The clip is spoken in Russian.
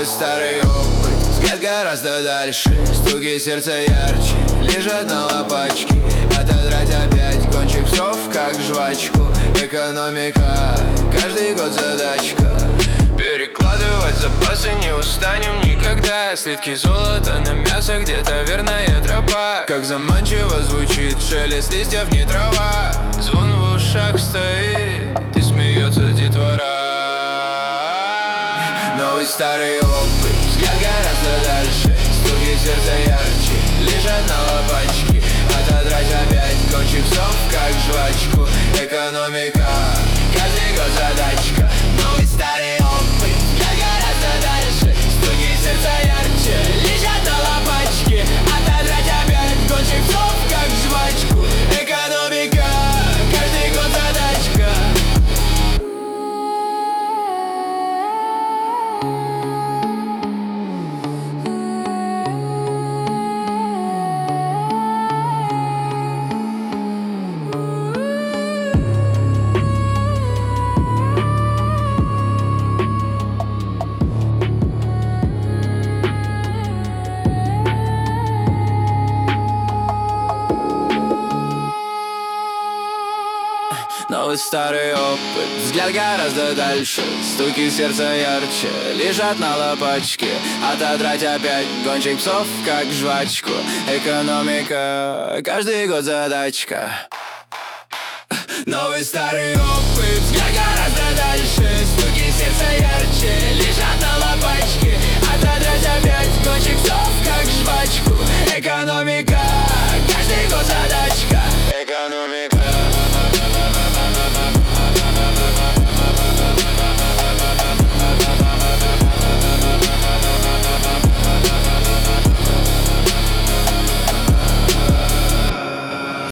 Новый старый опыт, взгляд гораздо дальше. Стуки сердца ярче, лежат на лопачке. Отодрать опять кончик псов, как жвачку. Экономика, каждый год задачка. Перекладывать запасы не устанем никогда. Слитки золота на мясо, где-то верная тропа. Как заманчиво звучит шелест листьев, не трава. Звон в ушах стоит, и смеется детвора. Новый старый опыт, взгляд гораздо дальше. Стуки сердца ярче, лежат на лопачке. Отодрать опять кончик псов, как жвачку. Экономика, каждый год задачка. Новый старый опыт, взгляд гораздо дальше. Стуки сердца ярче, лежат на лопачке. Отодрать опять кончик псов, как жвачку. Экономика, каждый год задачка. Новый старый опыт, взгляд гораздо дальше. Стуки сердца ярче, лежат на лопачке. Отодрать опять кончик псов, как жвачку. Экономика, каждый год задачка. Новый старый опыт, взгляд гораздо дальше. Стуки сердца ярче, лежат на лопачке.